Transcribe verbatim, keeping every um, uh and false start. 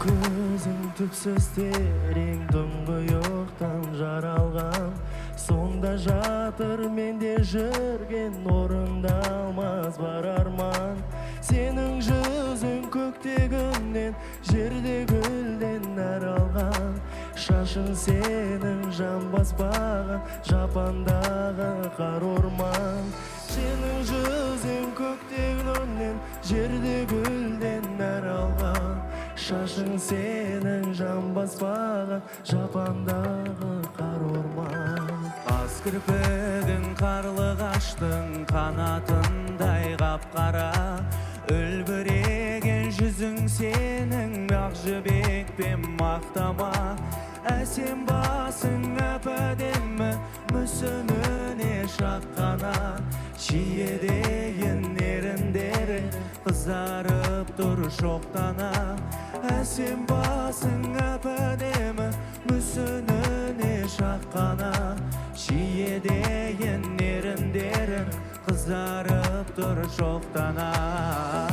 көзің түпсіз терең тұңғиықтан жаралған, сонда жатыр менде жүрген орындалмас бар арман. Сенің жүзің көктегіннен, жерде гүлден нәр алған, шашың сенің жан баспаған жапандағы қар орман. Сенің жүзің көктегінен, жерде гүлден нәр алған, шашың сенің жан баспаған жапандағы қар орман. Қаз кірпігің қарлығаштың қанатындай қап-қара, үлбіреген жүзің сенің ақ жібекпен мақтама. Әсем басың әп-әдемі, мүсініне шаққана, шиедейін еріндері қызарып тұр шоқтана. Әсем басың әп-әдемі, мүсініне шаққана, шиедейін еріндері қызарып тұр шоқтана.